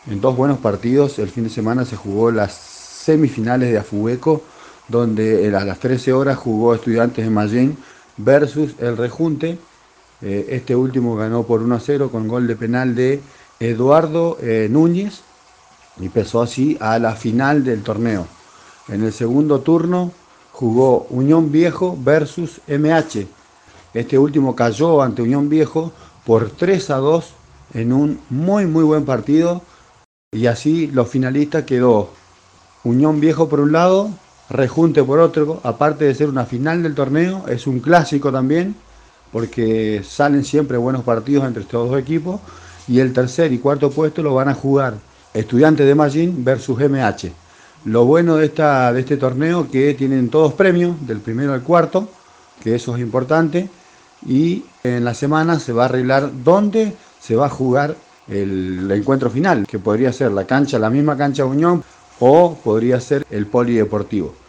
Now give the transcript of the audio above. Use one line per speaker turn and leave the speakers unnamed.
En dos buenos partidos, el fin de semana se jugó las semifinales de Afueco, donde a las 13 horas jugó Estudiantes de Mallén versus el Rejunte. Este último ganó por 1-0 con gol de penal de Eduardo Núñez y pasó así a la final del torneo. En el segundo turno jugó Unión Viejo versus MH. Este último cayó ante Unión Viejo por 3-2 en un muy buen partido y así los finalistas quedó Unión Viejo por un lado, Rejunte por otro. Aparte de ser una final del torneo, es un clásico también, porque salen siempre buenos partidos entre estos dos equipos. Y el tercer y cuarto puesto lo van a jugar Estudiantes de Mallín versus MH. Lo bueno de este torneo que tienen todos premios, del primero al cuarto, que eso es importante. Y en la semana se va a arreglar dónde se va a jugar el encuentro final, que podría ser la misma cancha de Unión, o podría ser el polideportivo.